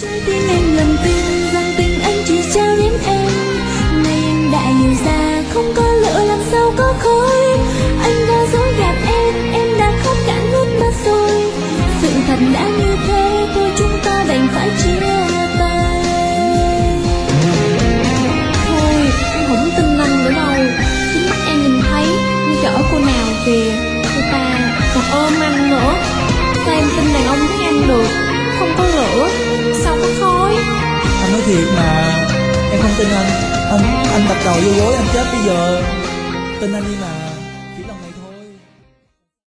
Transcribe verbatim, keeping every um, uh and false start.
Trái tim em lầm tin rằng tình anh chỉ trao đến em. Nay anh đã hiểu ra không có lửa làm sao có khói. Anh đã dối gạt em, em đã khóc cả nước mắt rồi. Sự thật đã như thế, thôi chúng ta đành phải chia tay. Thôi, em không tin anh nữa đâu. Chính mắt em nhìn thấy, như chở cô nào kìa, người ta còn ôm anh nữa. Sao em tin đàn ông thấy anh được? Không có lửa, sao có khói? Anh nói thiệt mà, em không tin anh. Anh anh đập đầu vô gối anh chết bây giờ. Tin anh đi mà.